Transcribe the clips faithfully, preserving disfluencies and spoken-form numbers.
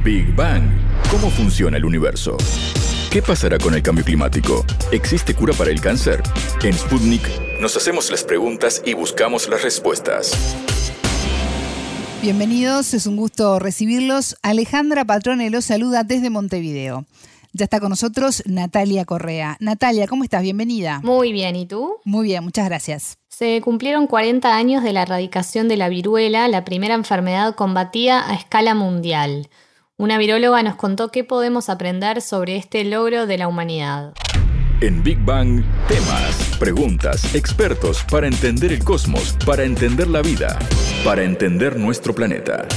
Big Bang. ¿Cómo funciona el universo? ¿Qué pasará con el cambio climático? ¿Existe cura para el cáncer? En Sputnik nos hacemos las preguntas y buscamos las respuestas. Bienvenidos, es un gusto recibirlos. Alejandra Patrone los saluda desde Montevideo. Ya está con nosotros Natalia Correa. Natalia, ¿cómo estás? Bienvenida. Muy bien, ¿y tú? Muy bien, muchas gracias. Se cumplieron cuarenta años de la erradicación de la viruela, la primera enfermedad combatida a escala mundial. Una viróloga nos contó qué podemos aprender sobre este logro de la humanidad. En Big Bang, temas, preguntas, expertos para entender el cosmos, para entender la vida, para entender nuestro planeta.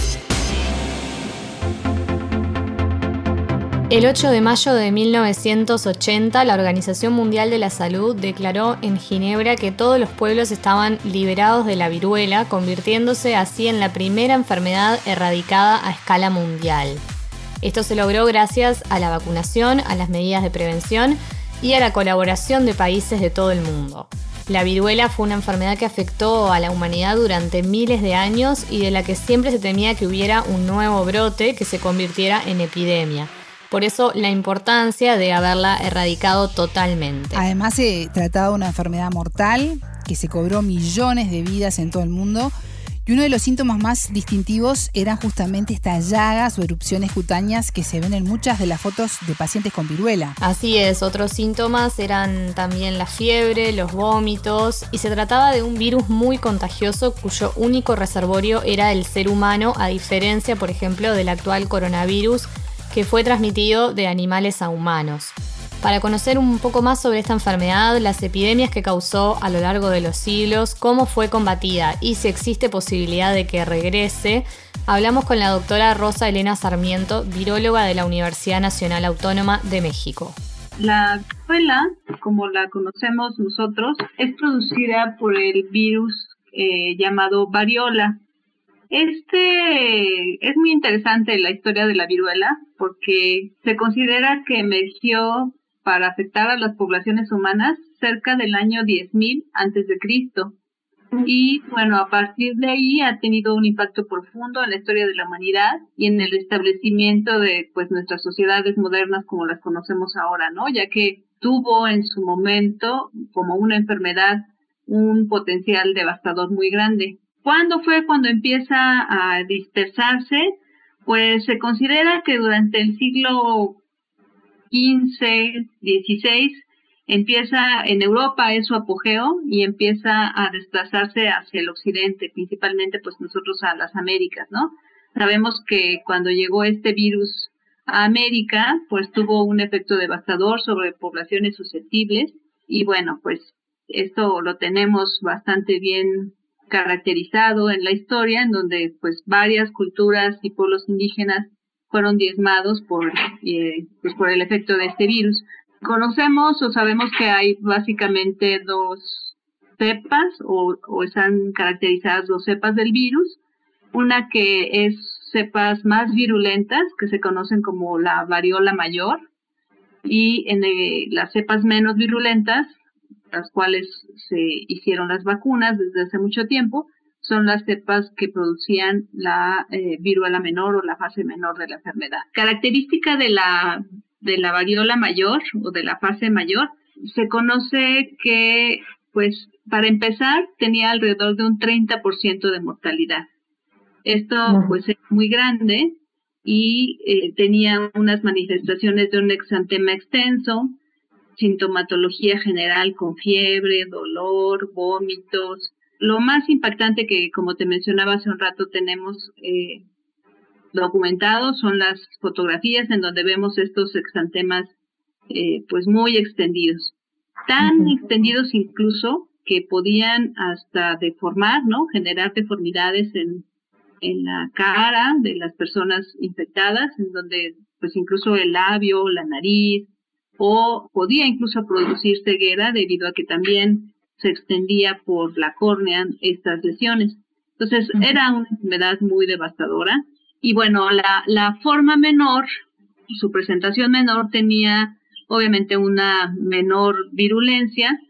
El ocho de mayo de mil novecientos ochenta, la Organización Mundial de la Salud declaró en Ginebra que todos los pueblos estaban liberados de la viruela, convirtiéndose así en la primera enfermedad erradicada a escala mundial. Esto se logró gracias a la vacunación, a las medidas de prevención y a la colaboración de países de todo el mundo. La viruela fue una enfermedad que afectó a la humanidad durante miles de años y de la que siempre se temía que hubiera un nuevo brote que se convirtiera en epidemia. Por eso la importancia de haberla erradicado totalmente. Además se trataba de una enfermedad mortal que se cobró millones de vidas en todo el mundo y uno de los síntomas más distintivos eran justamente estas llagas o erupciones cutáneas que se ven en muchas de las fotos de pacientes con viruela. Así es, otros síntomas eran también la fiebre, los vómitos y se trataba de un virus muy contagioso cuyo único reservorio era el ser humano, a diferencia, por ejemplo, del actual coronavirus que fue transmitido de animales a humanos. Para conocer un poco más sobre esta enfermedad, las epidemias que causó a lo largo de los siglos, cómo fue combatida y si existe posibilidad de que regrese, hablamos con la doctora Rosa Elena Sarmiento, viróloga de la Universidad Nacional Autónoma de México. La viruela, como la conocemos nosotros, es producida por el virus eh, llamado variola. Este es muy interesante la historia de la viruela porque se considera que emergió para afectar a las poblaciones humanas cerca del año diez mil antes de Cristo. Y bueno, a partir de ahí ha tenido un impacto profundo en la historia de la humanidad y en el establecimiento de pues nuestras sociedades modernas como las conocemos ahora, ¿no? Ya que tuvo en su momento como una enfermedad un potencial devastador muy grande. ¿Cuándo fue cuando empieza a dispersarse? Pues se considera que durante el siglo quince, dieciséis empieza en Europa es su apogeo y empieza a desplazarse hacia el occidente, principalmente pues nosotros a las Américas, ¿no? Sabemos que cuando llegó este virus a América, pues tuvo un efecto devastador sobre poblaciones susceptibles y bueno, pues esto lo tenemos bastante bien caracterizado en la historia, en donde pues varias culturas y pueblos indígenas fueron diezmados por, eh, pues, por el efecto de este virus. Conocemos o sabemos que hay básicamente dos cepas o, o están caracterizadas dos cepas del virus, una que es cepas más virulentas que se conocen como la variola mayor y en el, las cepas menos virulentas, las cuales se hicieron las vacunas desde hace mucho tiempo, son las cepas que producían la eh, viruela menor o la fase menor de la enfermedad. Característica de la, de la variola mayor o de la fase mayor, se conoce que, pues, para empezar, tenía alrededor de un treinta por ciento de mortalidad. Esto, pues, es muy grande y eh, tenía unas manifestaciones de un exantema extenso, sintomatología general con fiebre, dolor, vómitos. Lo más impactante que, como te mencionaba hace un rato, tenemos eh, documentado son las fotografías en donde vemos estos exantemas eh, pues muy extendidos. Tan uh-huh. extendidos incluso que podían hasta deformar, ¿no? Generar deformidades en, en la cara de las personas infectadas, en donde pues incluso el labio, la nariz, o podía incluso producir ceguera debido a que también se extendía por la córnea estas lesiones. Entonces, uh-huh. era una enfermedad muy devastadora. Y bueno, la, la forma menor, su presentación menor tenía obviamente una menor virulencia.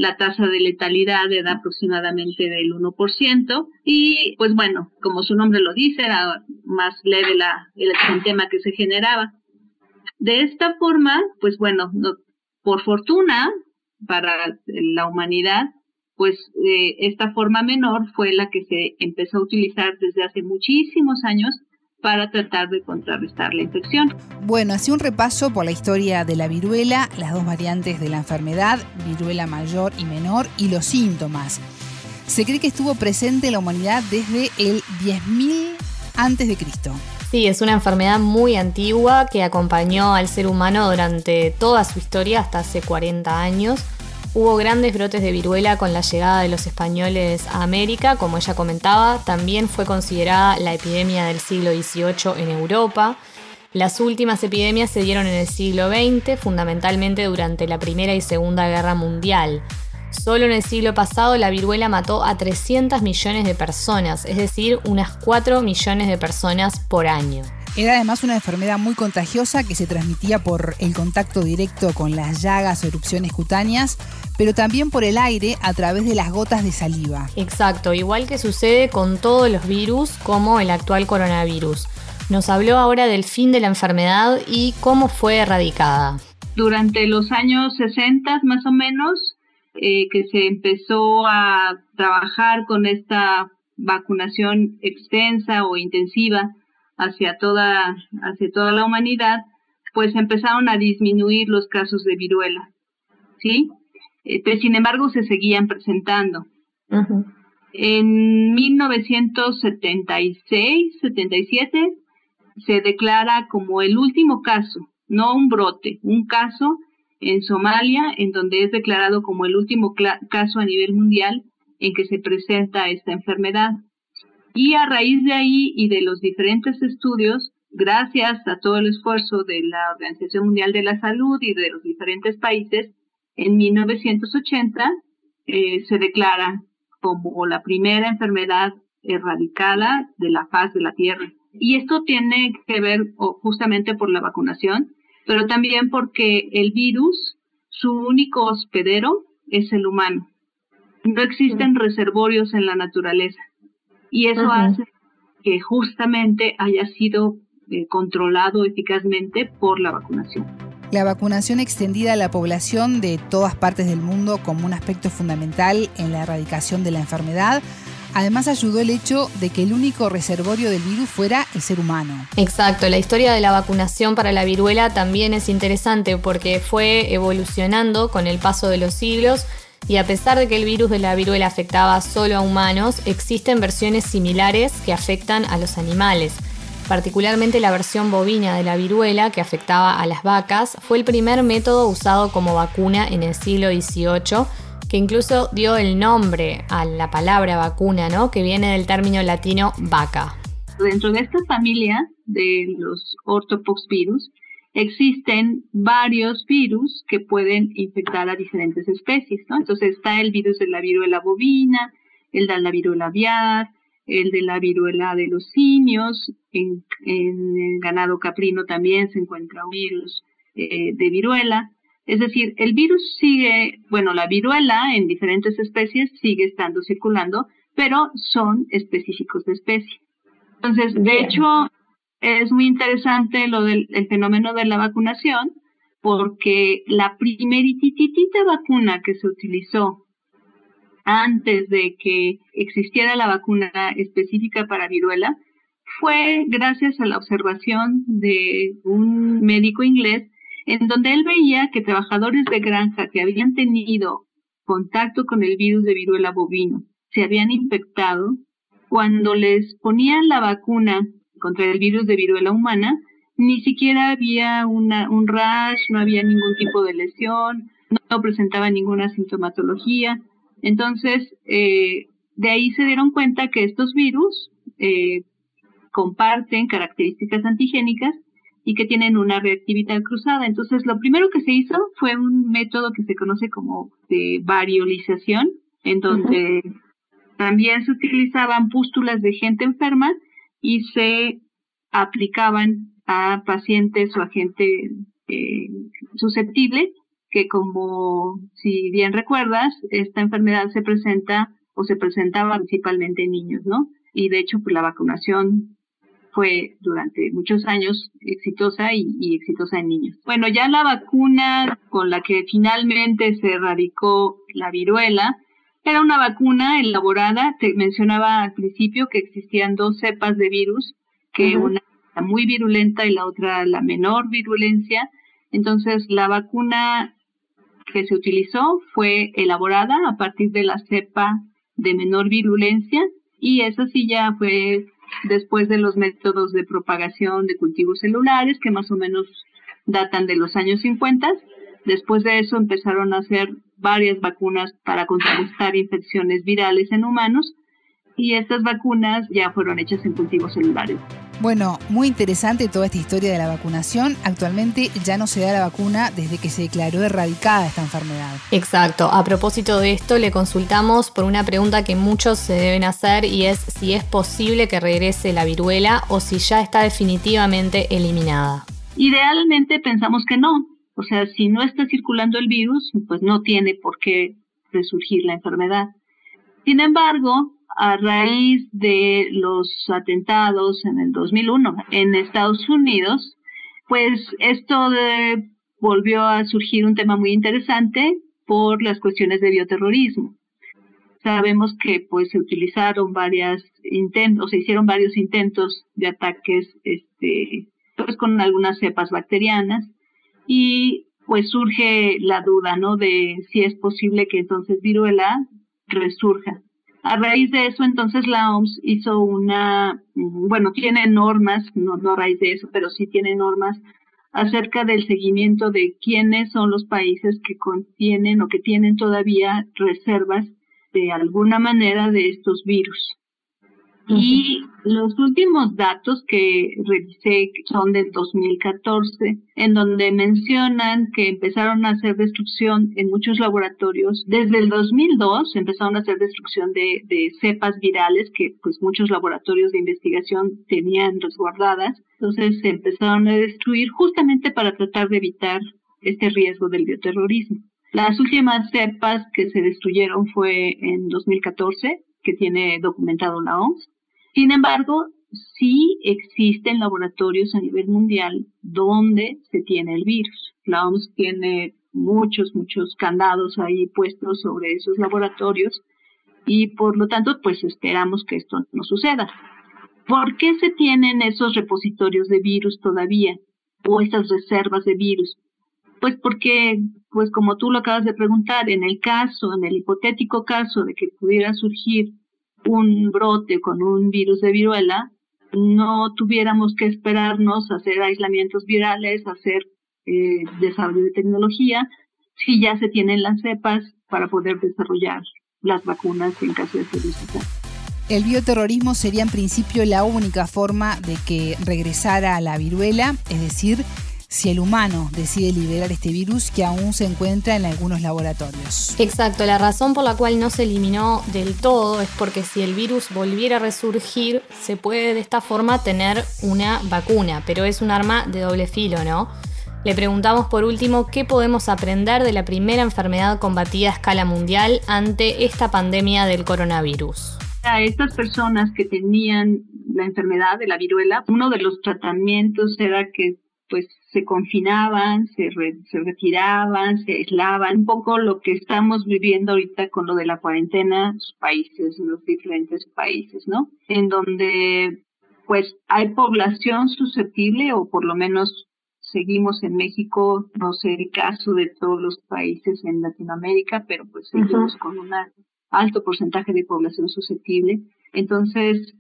la tasa de letalidad era aproximadamente del uno por ciento y pues bueno, como su nombre lo dice, era más leve la, el exantema que se generaba. De esta forma, pues bueno, no, por fortuna para la humanidad, pues eh, esta forma menor fue la que se empezó a utilizar desde hace muchísimos años para tratar de contrarrestar la infección. Bueno, así un repaso por la historia de la viruela, las dos variantes de la enfermedad, viruela mayor y menor, y los síntomas. Se cree que estuvo presente en la humanidad desde el diez mil antes de Cristo. Sí, es una enfermedad muy antigua que acompañó al ser humano durante toda su historia, hasta hace cuarenta años. Hubo grandes brotes de viruela con la llegada de los españoles a América, como ella comentaba. También fue considerada la epidemia del siglo dieciocho en Europa. Las últimas epidemias se dieron en el siglo veinte, fundamentalmente durante la Primera y Segunda Guerra Mundial. Solo en el siglo pasado la viruela mató a trescientos millones de personas, es decir, unas cuatro millones de personas por año. Era además una enfermedad muy contagiosa que se transmitía por el contacto directo con las llagas o erupciones cutáneas, pero también por el aire a través de las gotas de saliva. Exacto, igual que sucede con todos los virus como el actual coronavirus. Nos habló ahora del fin de la enfermedad y cómo fue erradicada. Durante los años sesenta más o menos, eh, que se empezó a trabajar con esta vacunación extensa o intensiva hacia toda, hacia toda la humanidad, pues empezaron a disminuir los casos de viruela, ¿sí? Eh, pero sin embargo se seguían presentando. Uh-huh. En mil novecientos setenta y seis, setenta y siete se declara como el último caso, no un brote, un caso en Somalia, en donde es declarado como el último cl- caso a nivel mundial en que se presenta esta enfermedad. Y a raíz de ahí y de los diferentes estudios, gracias a todo el esfuerzo de la Organización Mundial de la Salud y de los diferentes países, en mil novecientos ochenta eh, se declara como la primera enfermedad erradicada de la faz de la Tierra. Y esto tiene que ver oh, justamente por la vacunación, pero también porque el virus, su único hospedero es el humano. No existen reservorios en la naturaleza. Y eso uh-huh. hace que justamente haya sido eh, controlado eficazmente por la vacunación. La vacunación extendida a la población de todas partes del mundo como un aspecto fundamental en la erradicación de la enfermedad. Además ayudó el hecho de que el único reservorio del virus fuera el ser humano. Exacto, la historia de la vacunación para la viruela también es interesante porque fue evolucionando con el paso de los siglos. Y a pesar de que el virus de la viruela afectaba solo a humanos, existen versiones similares que afectan a los animales. Particularmente la versión bovina de la viruela, que afectaba a las vacas, fue el primer método usado como vacuna en el siglo dieciocho, que incluso dio el nombre a la palabra vacuna, ¿no? Que viene del término latino vaca. Dentro de esta familia de los ortopoxvirus, existen varios virus que pueden infectar a diferentes especies, ¿no? Entonces está el virus de la viruela bovina, el de la viruela aviar, el de la viruela de los simios, en, en el ganado caprino también se encuentra un virus eh, de viruela. Es decir, el virus sigue, bueno, la viruela en diferentes especies sigue estando circulando, pero son específicos de especie. Entonces, de hecho, es muy interesante lo del el fenómeno de la vacunación, porque la primerititita vacuna que se utilizó antes de que existiera la vacuna específica para viruela fue gracias a la observación de un médico inglés, en donde él veía que trabajadores de granja que habían tenido contacto con el virus de viruela bovino se habían infectado. Cuando les ponían la vacuna contra el virus de viruela humana, ni siquiera había una, un rash, no había ningún tipo de lesión, no, no presentaba ninguna sintomatología. Entonces, eh, de ahí se dieron cuenta que estos virus eh, comparten características antigénicas y que tienen una reactividad cruzada. Entonces, lo primero que se hizo fue un método que se conoce como de variolización, en donde uh-huh. también se utilizaban pústulas de gente enferma y se aplicaban a pacientes o a gente eh, susceptible que como si bien recuerdas, esta enfermedad se presenta o se presentaba principalmente en niños, ¿no? Y de hecho, pues la vacunación fue durante muchos años exitosa y, y exitosa en niños. Bueno, ya la vacuna con la que finalmente se erradicó la viruela era una vacuna elaborada, te mencionaba al principio que existían dos cepas de virus, que uh-huh. una era muy virulenta y la otra la menor virulencia. Entonces, la vacuna que se utilizó fue elaborada a partir de la cepa de menor virulencia y esa sí ya fue después de los métodos de propagación de cultivos celulares que más o menos datan de los años cincuenta. Después de eso empezaron a hacer varias vacunas para contrarrestar infecciones virales en humanos y estas vacunas ya fueron hechas en cultivos celulares. Bueno, muy interesante toda esta historia de la vacunación. Actualmente ya no se da la vacuna desde que se declaró erradicada esta enfermedad. Exacto. A propósito de esto, le consultamos por una pregunta que muchos se deben hacer y es si es posible que regrese la viruela o si ya está definitivamente eliminada. Idealmente pensamos que no. O sea, si no está circulando el virus, pues no tiene por qué resurgir la enfermedad. Sin embargo, a raíz de los atentados en el dos mil uno en Estados Unidos, pues esto de, volvió a surgir un tema muy interesante por las cuestiones de bioterrorismo. Sabemos que pues se utilizaron varias intentos, se hicieron varios intentos de ataques este, pues con algunas cepas bacterianas y pues surge la duda, ¿no?, de si es posible que entonces viruela resurja. A raíz de eso, entonces, la O M S hizo una, bueno, tiene normas, no, no a raíz de eso, pero sí tiene normas acerca del seguimiento de quiénes son los países que contienen o que tienen todavía reservas de alguna manera de estos virus. Uh-huh. Y los últimos datos que revisé son del dos mil catorce, en donde mencionan que empezaron a hacer destrucción en muchos laboratorios. Desde el dos mil dos empezaron a hacer destrucción de, de cepas virales que pues muchos laboratorios de investigación tenían resguardadas. Entonces se empezaron a destruir justamente para tratar de evitar este riesgo del bioterrorismo. Las últimas cepas que se destruyeron fue en dos mil catorce, que tiene documentado la O M S. Sin embargo, sí existen laboratorios a nivel mundial donde se tiene el virus. La O M S tiene muchos, muchos candados ahí puestos sobre esos laboratorios y por lo tanto, pues esperamos que esto no suceda. ¿Por qué se tienen esos repositorios de virus todavía o esas reservas de virus? Pues porque, pues como tú lo acabas de preguntar, en el caso, en el hipotético caso de que pudiera surgir un brote con un virus de viruela, no tuviéramos que esperarnos a hacer aislamientos virales, a hacer eh, desarrollo de tecnología, si ya se tienen las cepas para poder desarrollar las vacunas en caso de ser necesario. El bioterrorismo sería en principio la única forma de que regresara la viruela, es decir, si el humano decide liberar este virus que aún se encuentra en algunos laboratorios. Exacto, la razón por la cual no se eliminó del todo es porque si el virus volviera a resurgir, se puede de esta forma tener una vacuna, pero es un arma de doble filo, ¿no? Le preguntamos por último qué podemos aprender de la primera enfermedad combatida a escala mundial ante esta pandemia del coronavirus. A estas personas que tenían la enfermedad de la viruela, uno de los tratamientos era que pues se confinaban, se, re, se retiraban, se aislaban, un poco lo que estamos viviendo ahorita con lo de la cuarentena en los países, en los diferentes países, ¿no? En donde pues hay población susceptible, o por lo menos seguimos en México, no sé el caso de todos los países en Latinoamérica, pero pues seguimos uh-huh. con un alto porcentaje de población susceptible. Entonces,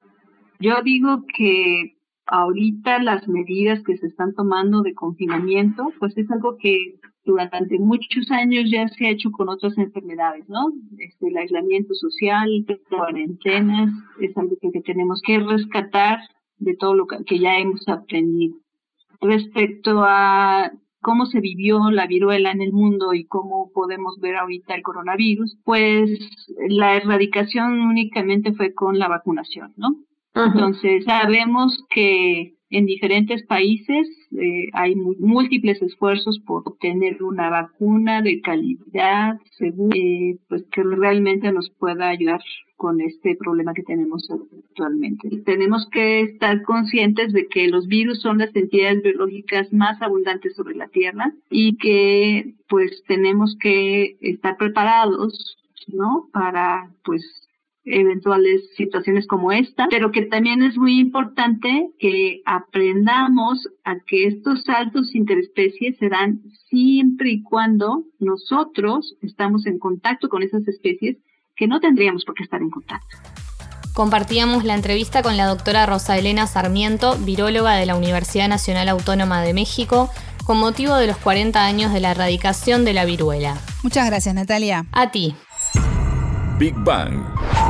yo digo que ahorita las medidas que se están tomando de confinamiento, pues es algo que durante muchos años ya se ha hecho con otras enfermedades, ¿no? Este, el aislamiento social, cuarentenas, es algo que, que tenemos que rescatar de todo lo que, que ya hemos aprendido. Respecto a cómo se vivió la viruela en el mundo y cómo podemos ver ahorita el coronavirus, pues la erradicación únicamente fue con la vacunación, ¿no? Entonces, sabemos que En diferentes países eh, hay múltiples esfuerzos por obtener una vacuna de calidad, segura, eh, pues que realmente nos pueda ayudar con este problema que tenemos actualmente. Tenemos que estar conscientes de que los virus son las entidades biológicas más abundantes sobre la Tierra y que pues tenemos que estar preparados, ¿no? Para pues eventuales situaciones como esta, pero que también es muy importante que aprendamos a que estos saltos interespecies se dan siempre y cuando nosotros estamos en contacto con esas especies que no tendríamos por qué estar en contacto. Compartíamos la entrevista con la doctora Rosa Elena Sarmiento, viróloga de la Universidad Nacional Autónoma de México, con motivo de los cuarenta años de la erradicación de la viruela. Muchas gracias, Natalia. A ti. Big Bang.